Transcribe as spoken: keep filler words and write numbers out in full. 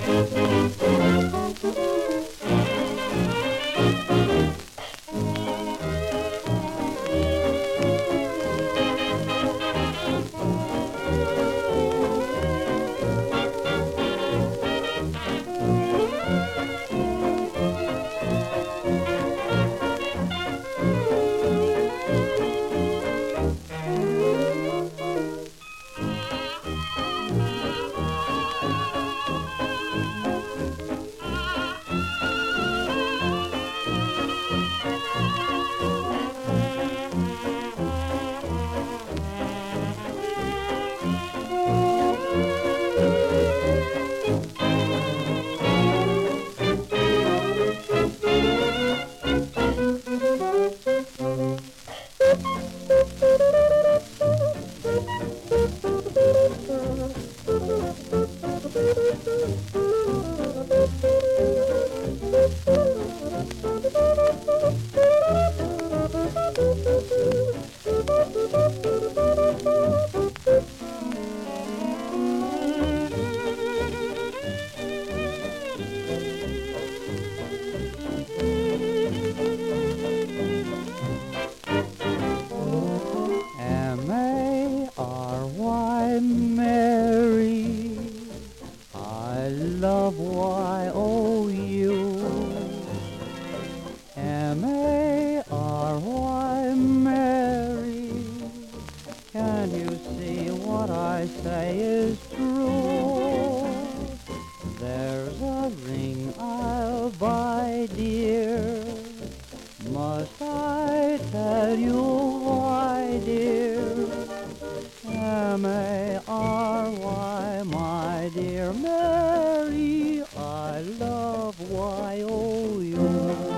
M A R Y Mary, I love Y O U. M A R Y Mary, can you see what I say is true? There's a ring I'll buy, dear. Must I tell you why, dear? M A R Y, my dear Mary, I love Y O U.